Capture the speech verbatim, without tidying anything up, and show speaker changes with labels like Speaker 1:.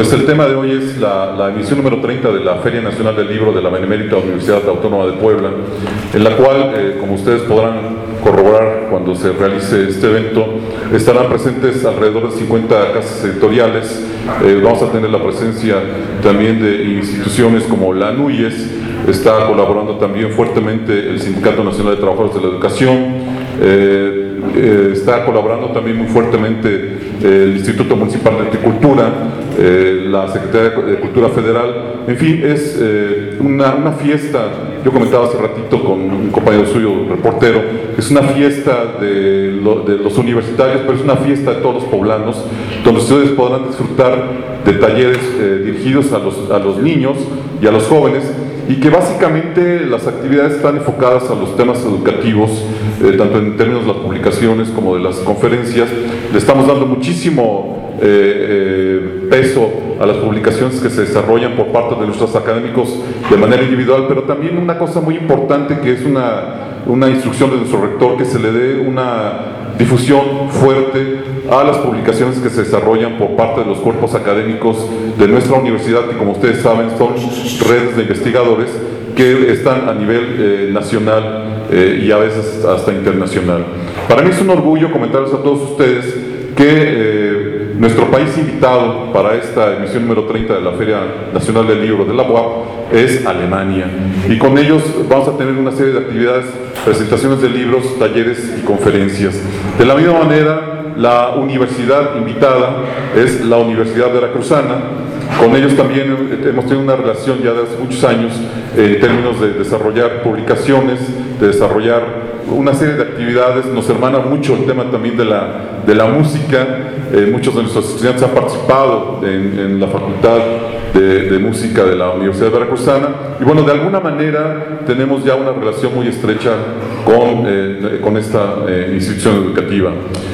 Speaker 1: Pues el tema de hoy es la, la emisión número treinta de la Feria Nacional del Libro de la Benemérita Universidad Autónoma de Puebla, en la cual, eh, como ustedes podrán corroborar cuando se realice este evento, estarán presentes alrededor de cincuenta casas editoriales. Eh, vamos a tener la presencia también de instituciones como la NUYES, está colaborando también fuertemente el Sindicato Nacional de Trabajadores de la Educación, eh, eh, está colaborando también muy fuertemente eh, el Instituto Municipal de Agricultura, eh, la Secretaría de Cultura Federal. En fin, es eh, una, una fiesta. Yo comentaba hace ratito con un compañero suyo, reportero, es una fiesta de, lo, de los universitarios, pero es una fiesta de todos los poblanos, donde ustedes podrán disfrutar de talleres eh, dirigidos a los, a los niños y a los jóvenes, y que básicamente las actividades están enfocadas a los temas educativos, eh, tanto en términos de las publicaciones como de las conferencias. Le estamos dando muchísimo eh, eh, peso a las publicaciones que se desarrollan por parte de nuestros académicos de manera individual, pero también una cosa muy importante que es una, una instrucción de nuestro rector, que se le dé una difusión fuerte a las publicaciones que se desarrollan por parte de los cuerpos académicos de nuestra universidad, que como ustedes saben son redes de investigadores que están a nivel eh, nacional eh, y a veces hasta internacional. Para mí es un orgullo comentarles a todos ustedes que eh, nuestro país invitado para esta emisión número treinta de la Feria Nacional del Libro de la U A P es Alemania, y con ellos vamos a tener una serie de actividades, presentaciones de libros, talleres y conferencias. De la misma manera, la universidad invitada es la Universidad Veracruzana. Con ellos también hemos tenido una relación ya de hace muchos años en términos de desarrollar publicaciones, de desarrollar una serie de actividades. Nos hermana mucho el tema también de la, de la música. Eh, muchos de nuestros estudiantes han participado en, en la Facultad de, de Música de la Universidad Veracruzana, y bueno, de alguna manera tenemos ya una relación muy estrecha con, eh, con esta eh, institución educativa.